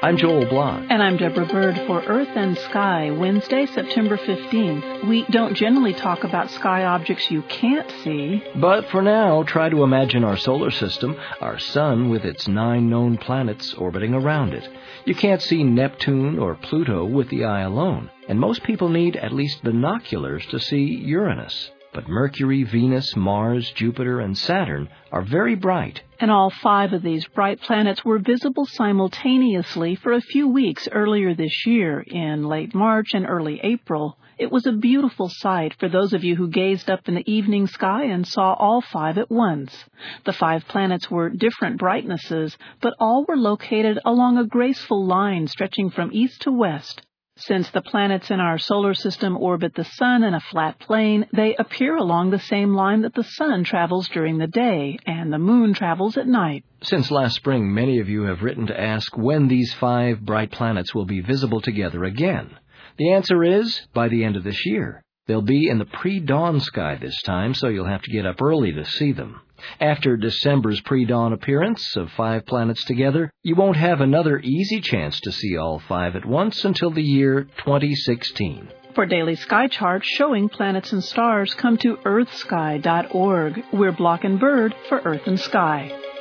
I'm Joel Block. And I'm Deborah Bird for Earth and Sky, Wednesday, September 15th. We don't generally talk about sky objects you can't see. But for now, try to imagine our solar system, our sun with its 9 known planets orbiting around it. You can't see Neptune or Pluto with the eye alone, and most people need at least binoculars to see Uranus. But Mercury, Venus, Mars, Jupiter, and Saturn are very bright. And all 5 of these bright planets were visible simultaneously for a few weeks earlier this year, in late March and early April. It was a beautiful sight for those of you who gazed up in the evening sky and saw all 5 at once. The 5 planets were different brightnesses, but all were located along a graceful line stretching from east to west. Since the planets in our solar system orbit the sun in a flat plane, they appear along the same line that the sun travels during the day and the moon travels at night. Since last spring, many of you have written to ask when these 5 bright planets will be visible together again. The answer is by the end of this year. They'll be in the pre-dawn sky this time, so you'll have to get up early to see them. After December's pre-dawn appearance of 5 planets together, you won't have another easy chance to see all 5 at once until the year 2016. For daily sky charts showing planets and stars, come to earthsky.org. We're Block and Bird for Earth and Sky.